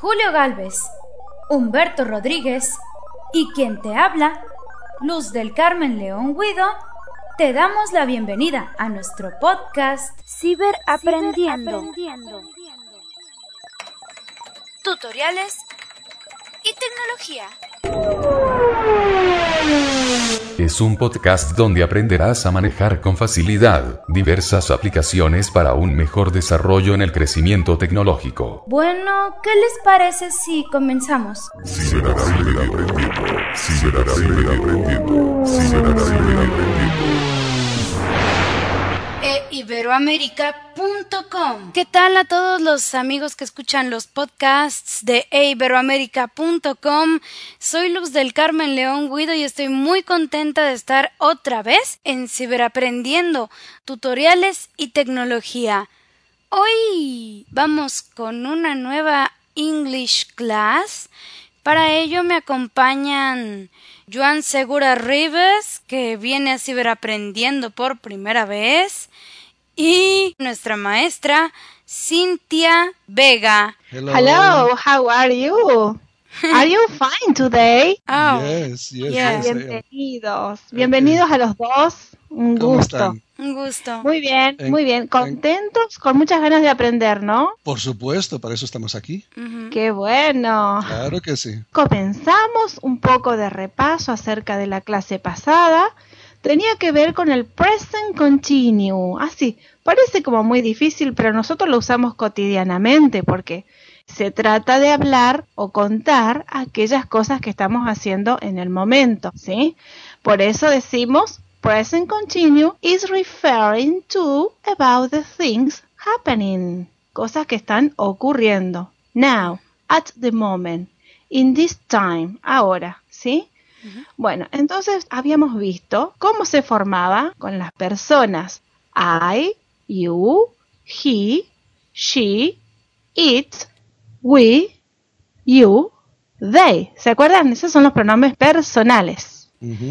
Julio Gálvez, Humberto Rodríguez y quien te habla, Luz del Carmen León Guido, te damos la bienvenida a nuestro podcast Ciberaprendiendo. Tutoriales y tecnología. Es un podcast donde aprenderás a manejar con facilidad diversas aplicaciones para un mejor desarrollo en el crecimiento tecnológico. Bueno, ¿qué les parece si comenzamos? Iberoamerica.com. ¿Qué tal a todos los amigos que escuchan los podcasts de Iberoamerica.com? Soy Luz del Carmen León Guido y estoy muy contenta de estar otra vez en Ciberaprendiendo, tutoriales y tecnología. Hoy vamos con una nueva English class. Para ello me acompañan Joan Segura Ribes, que viene a Ciberaprendiendo por primera vez, y nuestra maestra Cintia Vega. Hello, how are you? Are you fine today? Oh, Yes. Bienvenidos a los dos. Un ¿Cómo gusto. están? un gusto. Muy bien. Contentos, con muchas ganas de aprender, ¿no? Por supuesto, para eso estamos aquí. Qué bueno. Claro que sí. Comenzamos un poco de repaso acerca de la clase pasada. Tenía que ver con el present continue. Así, parece como muy difícil, pero nosotros lo usamos cotidianamente porque se trata de hablar o contar aquellas cosas que estamos haciendo en el momento, ¿sí? Por eso decimos present continue is referring to about the things happening, cosas que están ocurriendo. Now, at the moment, in this time, ahora, ¿sí? Bueno, entonces habíamos visto cómo se formaba con las personas I, you, he, she, it, we, you, they. ¿Se acuerdan? Esos son los pronombres personales.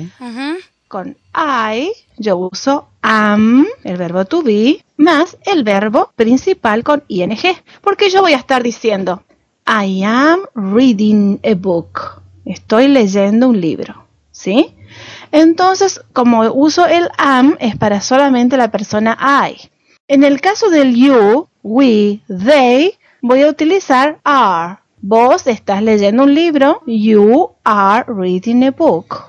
Con I yo uso am, el verbo to be, más el verbo principal con ing. Porque yo voy a estar diciendo I am reading a book. Estoy leyendo un libro, ¿sí? Entonces, como uso el am, es para solamente la persona I. En el caso del you, we, they, voy a utilizar are. Vos estás leyendo un libro. You are reading a book.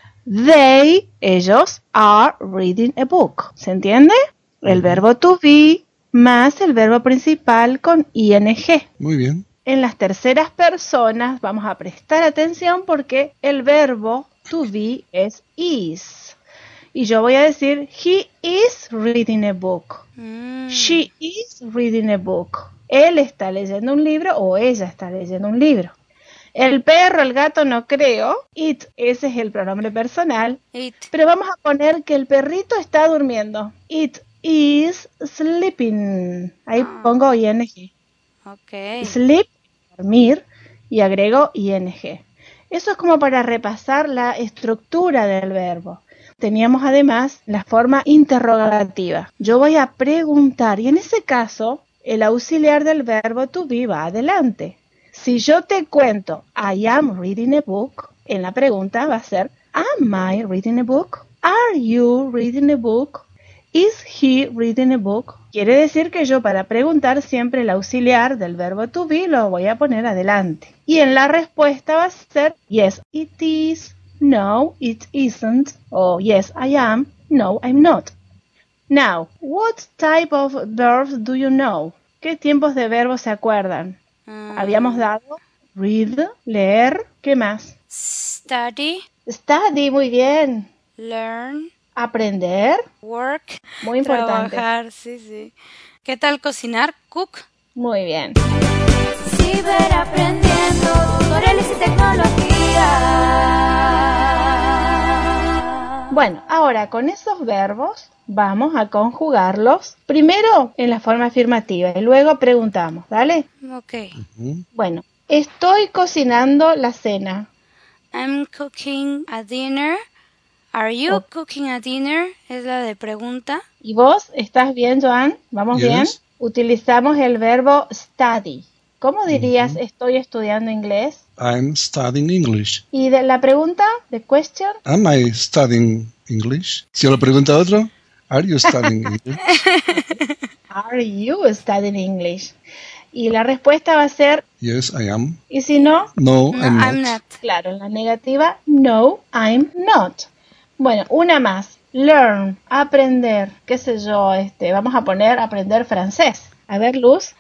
They, ellos, are reading a book. ¿Se entiende? El verbo to be más el verbo principal con ing. Muy bien. En las terceras personas vamos a prestar atención porque el verbo to be es is. Y yo voy a decir, he is reading a book. She is reading a book. Él está leyendo un libro o ella está leyendo un libro. El perro, el gato, no creo. It, ese es el pronombre personal. It. Pero vamos a poner que el perrito está durmiendo. It is sleeping. Ahí pongo ing. Okay. Sleep, dormir, y agrego ing. Eso es como para repasar la estructura del verbo. Teníamos además la forma interrogativa. Yo voy a preguntar y en ese caso el auxiliar del verbo to be va adelante. Si yo te cuento I am reading a book, en la pregunta va a ser Am I reading a book? Are you reading a book? Is he reading a book? Quiere decir que yo para preguntar siempre el auxiliar del verbo to be lo voy a poner adelante. Y en la respuesta va a ser yes, it is, no, it isn't, o yes, I am, no, I'm not. Now, what type of verbs do you know? ¿Qué tiempos de verbos se acuerdan? Habíamos dado read, leer, ¿qué más? Study, Study, muy bien. learn, Aprender, work, muy importante. trabajar, sí. ¿Qué tal cocinar? Cook. Muy bien. Ciberaprendiendo, tutoriales y tecnología. Bueno, ahora con esos verbos vamos a conjugarlos primero en la forma afirmativa y luego preguntamos, ¿vale? Okay. Bueno, estoy cocinando la cena. I'm cooking a dinner. Are you cooking a dinner? Es la de pregunta. ¿Y vos estás bien, Joan? ¿Vamos Yes. bien? Utilizamos el verbo study. ¿Cómo dirías estoy estudiando inglés? I'm studying English. Y de la pregunta, the question, Am I studying English? Si yo lo pregunto a otro, are you studying English? are you studying English? Y la respuesta va a ser, Yes, I am. y si no, No, No, I'm not. I'm not. claro, en la negativa, no, I'm not. Bueno, una más. Learn, aprender, qué sé yo, vamos a poner aprender francés. A ver, Luz.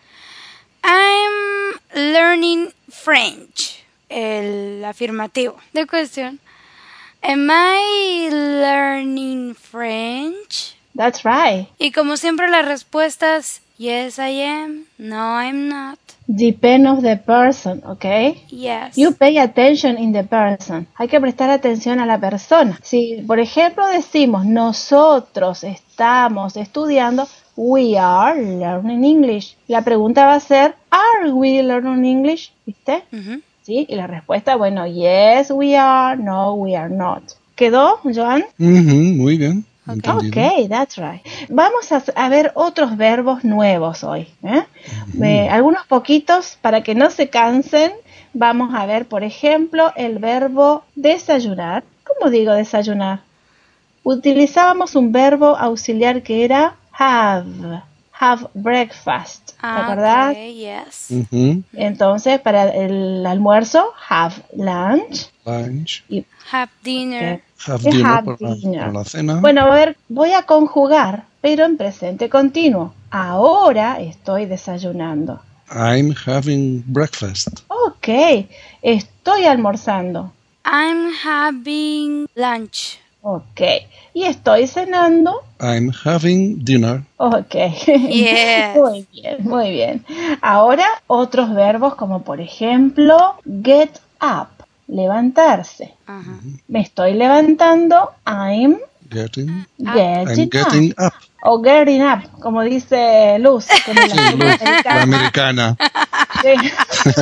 I'm learning French. El afirmativo. The question. Am I learning French? That's right. Y como siempre las respuestas, yes I am, no I'm not, Depend of the person, ¿ok? yes. You pay attention in the person. Hay que prestar atención a la persona. Si, por ejemplo, decimos nosotros estamos estudiando, we are learning English. La pregunta va a ser, are we learning English? ¿Viste? Ujú. ¿Sí? Y la respuesta, bueno, yes we are, no we are not. ¿Quedó, Joan? Muy bien. Entendido. Ok, that's right. Vamos a ver otros verbos nuevos hoy. Algunos poquitos para que no se cansen. Vamos a ver, por ejemplo, el verbo desayunar. ¿Cómo digo desayunar? Utilizábamos un verbo auxiliar que era have breakfast. ¿Te acordás? Okay, yes. Entonces, para el almuerzo, have lunch. Lunch. Y Have dinner. Have Es dinner have para dinner. la cena. Bueno, a ver, voy a conjugar, pero en presente continuo. Ahora estoy desayunando. I'm having breakfast. Ok, estoy almorzando. I'm having lunch. Ok, y estoy cenando. I'm having dinner. Ok, Yes. muy bien, muy bien. Ahora otros verbos como por ejemplo get up, levantarse. Ajá. Me estoy levantando, I'm Getting. getting I'm getting up. up. O getting up, como dice Luz, como la La americana. Sí.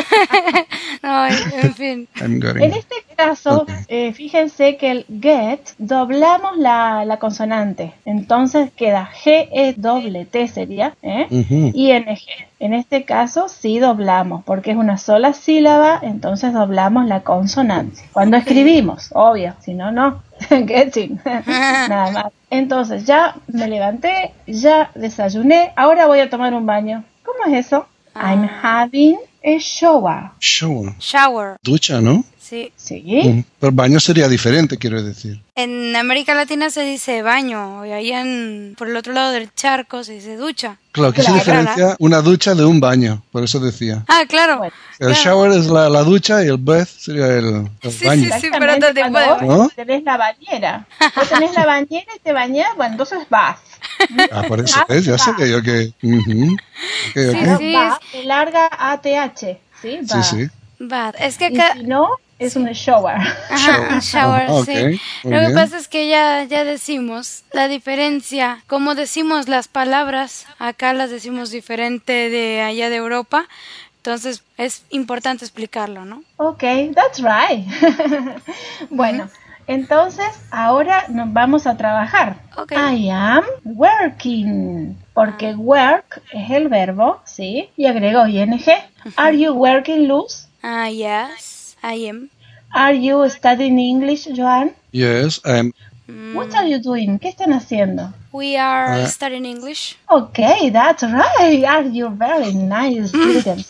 No, en fin. I'm getting En up. este caso, Ok. fíjense que el get doblamos la consonante. Entonces queda G-E-T sería, ING. En este caso sí doblamos, porque es una sola sílaba, entonces doblamos la consonante. Cuando escribimos, obvio, si no, no. Getting. Nada más. Entonces ya me levanté, ya desayuné, ahora voy a tomar un baño. ¿Cómo es eso? I'm having a shower. Shower. Shower. Ducha, ¿no? Sí. ¿Sí? Pero baño sería diferente, quiero decir. En América Latina se dice baño y allá por el otro lado del charco se dice ducha. Claro, que se Claro. diferencia una ducha de un baño, por eso decía. Ah, claro. Bueno. El Claro. shower es la ducha y el bath sería el Sí, baño. sí, pero otro tipo Cuando de vos ¿No? tenés la bañera. Vos tenés la bañera y te bañás, bueno, entonces vas. Ah, por eso es, ya sabía yo que... Ok, ok. Sí, sí. Va, se larga ATH, ¿sí? Sí, Va. sí. Bath. Es que Y acá... si no, es un shower. Ajá, shower, Ah, ok, sí. muy Lo que bien. pasa es que ya decimos la diferencia, como decimos las palabras, acá las decimos diferente de allá de Europa, entonces es importante explicarlo, ¿no? Ok, that's right. Bueno, entonces ahora nos vamos a trabajar. Ok. I am working. Porque work es el verbo, ¿sí? Y agrego ing. Are you working, Luz? Ah, yes, I am. Are you studying English, Joan? Yes, I'm... What are you doing? ¿Qué están haciendo? We are studying English. Okay, that's right. Are you very nice students?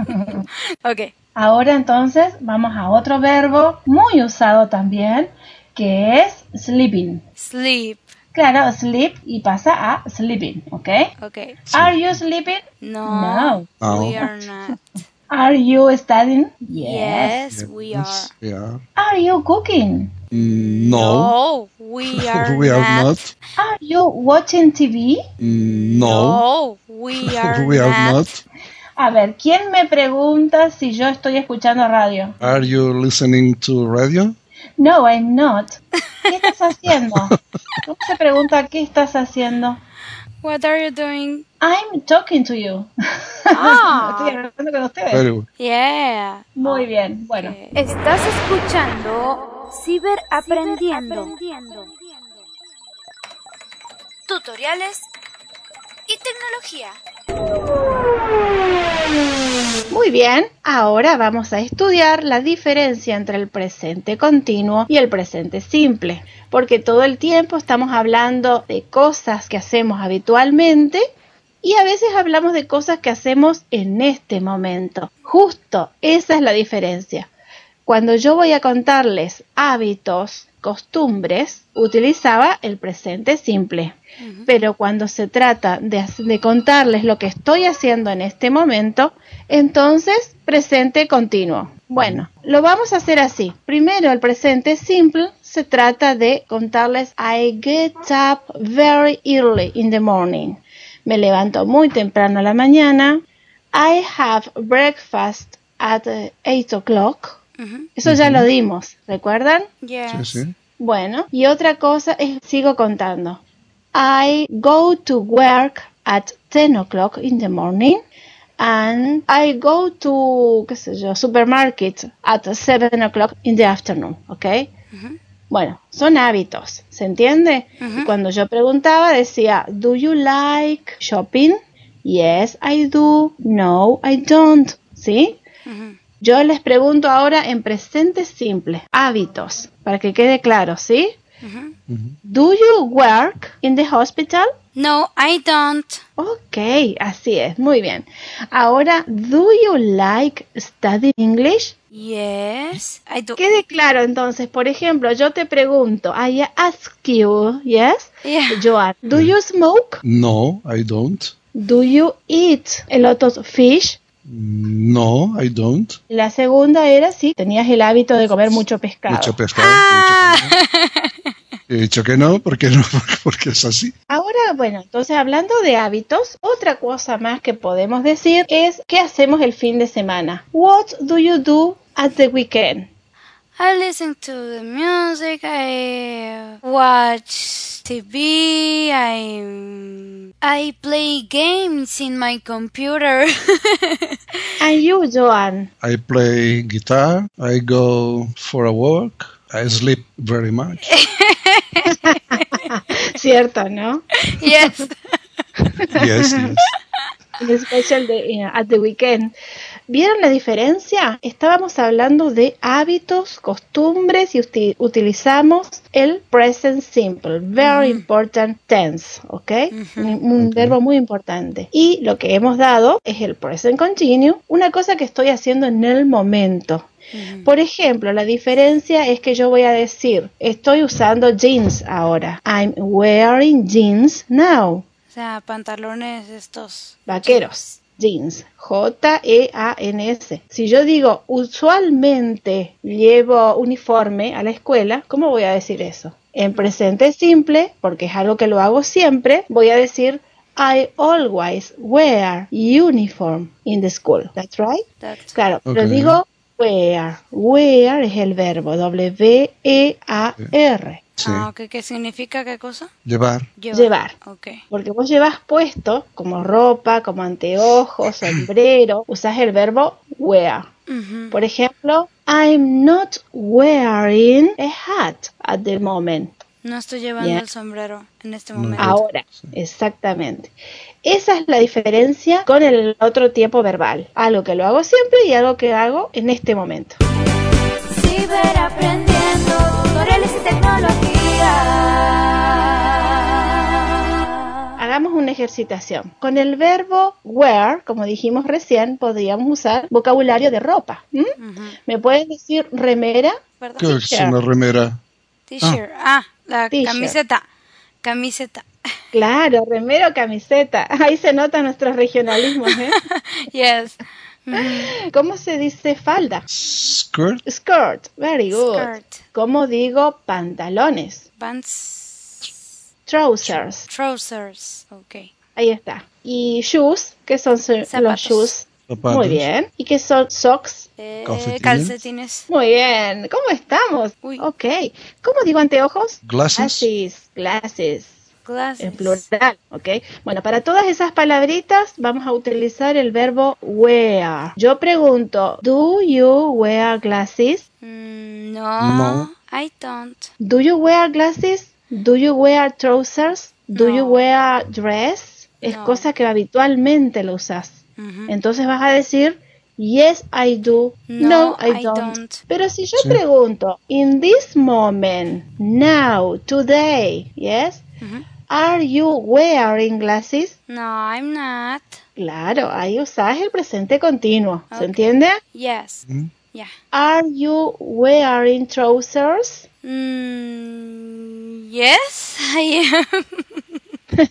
Ok. Ahora entonces vamos a otro verbo muy usado también, que es sleeping. Sleep. Claro, sleep y pasa a sleeping, ¿ok? Ok. Are you sleeping? No, No. we are not. Are you studying? Yes, we are. Yes, we are. Are you cooking? No, No, we are we are not. not. Are you watching TV? No, No, we are we are not. not. A ver, ¿quién me pregunta si yo estoy escuchando radio? Are you listening to radio? No, I'm not. ¿Qué estás haciendo? ¿Cómo se pregunta qué estás haciendo? What are you doing? I'm talking to you. Ah. Estoy hablando con ustedes. Very good. Yeah. Muy bien, bueno. Estás escuchando Ciberaprendiendo. Tutoriales y tecnología. Muy bien, ahora vamos a estudiar la diferencia entre el presente continuo y el presente simple, porque todo el tiempo estamos hablando de cosas que hacemos habitualmente y a veces hablamos de cosas que hacemos en este momento. Justo, esa es la diferencia. Cuando yo voy a contarles hábitos, costumbres, utilizaba el presente simple. Pero cuando se trata de contarles lo que estoy haciendo en este momento, entonces presente continuo. Bueno, lo vamos a hacer así. Primero, el presente simple se trata de contarles I get up very early in the morning. Me levanto muy temprano a la mañana. I have breakfast at 8 o'clock. Eso ya lo dimos, ¿recuerdan? Yes. Sí, sí. Bueno, y otra cosa es, sigo contando. I go to work at 10 o'clock in the morning and I go to, qué sé yo, supermarket at 7 o'clock in the afternoon, ¿ok? Bueno, son hábitos, ¿se entiende? Y cuando yo preguntaba decía, do you like shopping? Yes, I do. No, I don't. ¿Sí? Yo les pregunto ahora en presente simple, hábitos, para que quede claro, ¿sí? Do you work in the hospital? No, I don't. Ok, así es, muy bien. Ahora, do you like studying English? Yes, I do. Quede claro entonces, por ejemplo, yo te pregunto, I ask you, yes? Yeah. Joan, do you smoke? No, I don't. Do you eat a lot of fish? No, I don't. La segunda era si tenías el hábito de comer mucho pescado. Mucho pescado. He dicho que no, porque no, porque es así. Ahora, bueno, entonces hablando de hábitos, otra cosa más que podemos decir es ¿qué hacemos el fin de semana? What do you do at the weekend? I listen to the music, I watch TV, I play games in my computer. And you, Joan? I play guitar. I go for a walk. I sleep very much. Cierto, ¿no? Yes. Yes, yes. Especially at the weekend. ¿Vieron la diferencia? Estábamos hablando de hábitos, costumbres y utilizamos el present simple, very important tense, ¿ok? Un verbo muy importante. Y lo que hemos dado es el present continuous, una cosa que estoy haciendo en el momento. Por ejemplo, la diferencia es que yo voy a decir, estoy usando jeans ahora. I'm wearing jeans now. O sea, pantalones estos. Vaqueros. Jeans, J-E-A-N-S. Si yo digo usualmente llevo uniforme a la escuela, ¿cómo voy a decir eso? En presente simple, porque es algo que lo hago siempre, voy a decir I always wear uniform in the school. That's right? Claro, pero Okay. digo wear. Wear es el verbo, W-E-A-R. Sí. Ah, ok. ¿Qué significa qué cosa? Llevar. Llevar. Ok. Porque vos llevas puesto como ropa, como anteojos, sombrero, usás el verbo wear. Por ejemplo, I'm not wearing a hat at the moment. No estoy llevando Bien. el sombrero en este momento. Ahora, exactamente. Esa es la diferencia con el otro tiempo verbal. Algo que lo hago siempre y algo que hago en este momento. Ciberaprendiendo, tutoriales y tecnología. Hagamos una ejercitación. Con el verbo wear, como dijimos recién, podríamos usar vocabulario de ropa. ¿Me pueden decir remera? ¿Verdad? ¿Qué es una remera? T-shirt. La T-shirt. camiseta. Camiseta. Claro, remera o camiseta. Ahí se notan nuestros regionalismos, ¿eh? Yes. ¿Cómo se dice falda? Skirt. Skirt. Very good. Skirt. ¿Cómo digo pantalones? Pants. Trousers. Trousers. Ok. Ahí está. Y shoes, ¿qué son los Zapatos. shoes? Zapatos. Muy bien. ¿Y qué son socks? Calcetines. Calcetines. Muy bien. ¿Cómo estamos? Uy. Ok. ¿Cómo digo anteojos? Glasses. Glasses. Glasses. En plural, ¿ok? Bueno, para todas esas palabritas vamos a utilizar el verbo wear. Yo pregunto, ¿do you wear glasses? No. I don't. ¿Do you wear glasses? ¿Do you wear trousers? ¿Do No. you wear dress? Es No. cosa que habitualmente lo usas. Entonces vas a decir, Yes, I do. No, I don't. Pero si yo pregunto, in this moment, now, today, yes, are you wearing glasses? No, I'm not. Claro, ahí usas el presente continuo. ¿Se entiende? Yes. Yeah. Are you wearing trousers? Yes, I am.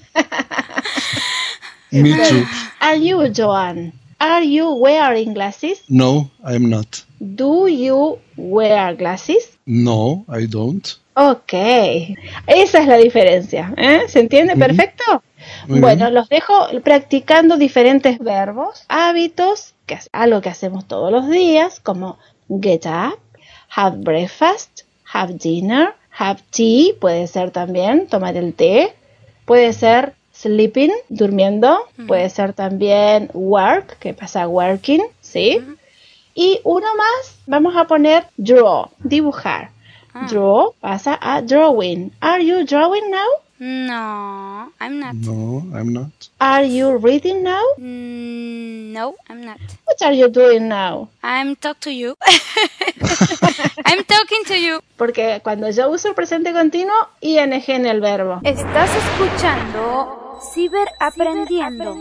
Me too. Are you, Joan? Are you wearing glasses? No, I'm not. Do you wear glasses? No, I don't. Ok, esa es la diferencia. ¿Se entiende? ¿Perfecto? Muy Bueno, bien. los dejo practicando diferentes verbos, hábitos, que es algo que hacemos todos los días, como get up, have breakfast, have dinner, have tea, puede ser también tomar el té, puede ser sleeping, durmiendo, puede ser también work, que pasa working, ¿sí? Y uno más, vamos a poner draw, dibujar. Draw pasa a drawing. Are you drawing now? No, I'm not. No, I'm not. Are you reading now? No, I'm not. What are you doing now? I'm talking to you. I'm talking to you. Porque cuando yo uso el presente continuo, ing en el verbo. Estás escuchando Ciberaprendiendo.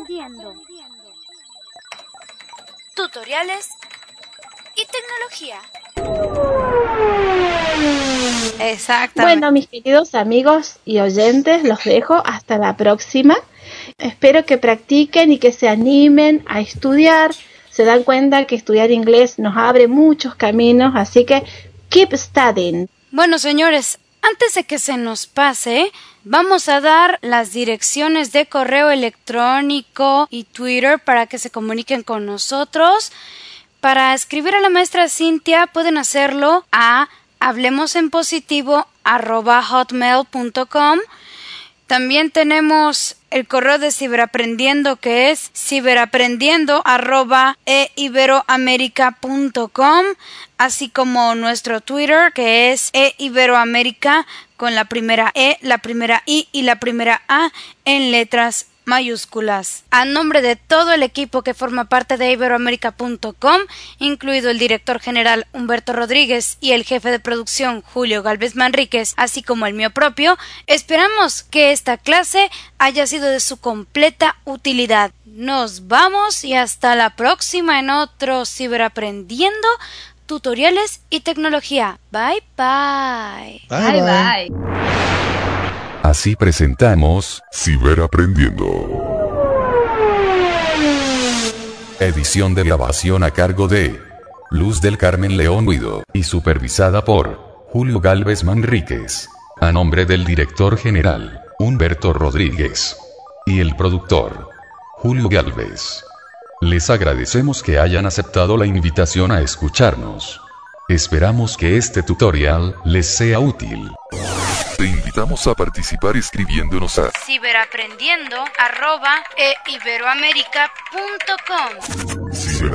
Tutoriales y tecnología. Exactamente. Bueno, mis queridos amigos y oyentes, los dejo hasta la próxima. Espero que practiquen y que se animen a estudiar. Se dan cuenta que estudiar inglés nos abre muchos caminos, así que keep studying. Bueno, señores, antes de que se nos pase, vamos a dar las direcciones de correo electrónico y Twitter para que se comuniquen con nosotros. Para escribir a la maestra Cintia pueden hacerlo a hablemosenpositivo@hotmail.com. También tenemos el correo de Ciberaprendiendo, que es ciberaprendiendo@eiberoamerica.com, así como nuestro Twitter, que es eiberoamerica, con la primera E, la primera I y la primera A en letras mayúsculas. A nombre de todo el equipo que forma parte de iberoamerica.com, incluido el director general Humberto Rodríguez y el jefe de producción Julio Galvez Manríquez, así como el mío propio, esperamos que esta clase haya sido de su completa utilidad. Nos vamos y hasta la próxima en otro Ciberaprendiendo, tutoriales y tecnología. Bye bye. Bye, bye. Así presentamos Ciberaprendiendo. Edición de grabación a cargo de Luz del Carmen León Guido y supervisada por Julio Galvez Manríquez. A nombre del director general, Humberto Rodríguez, y el productor, Julio Galvez. Les agradecemos que hayan aceptado la invitación a escucharnos. Esperamos que este tutorial les sea útil. Te invitamos a participar escribiéndonos a ciberaprendiendo@iberoamerica.com.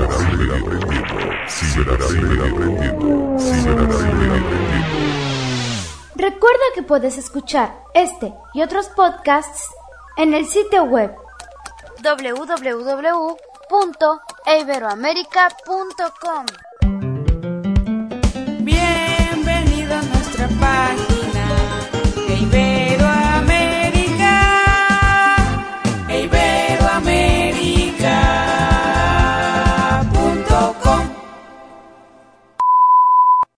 Ciberaprendiendo. Recuerda que puedes escuchar este y otros podcasts en el sitio web www.iberoamerica.com. Bienvenido a nuestra página de Ibero.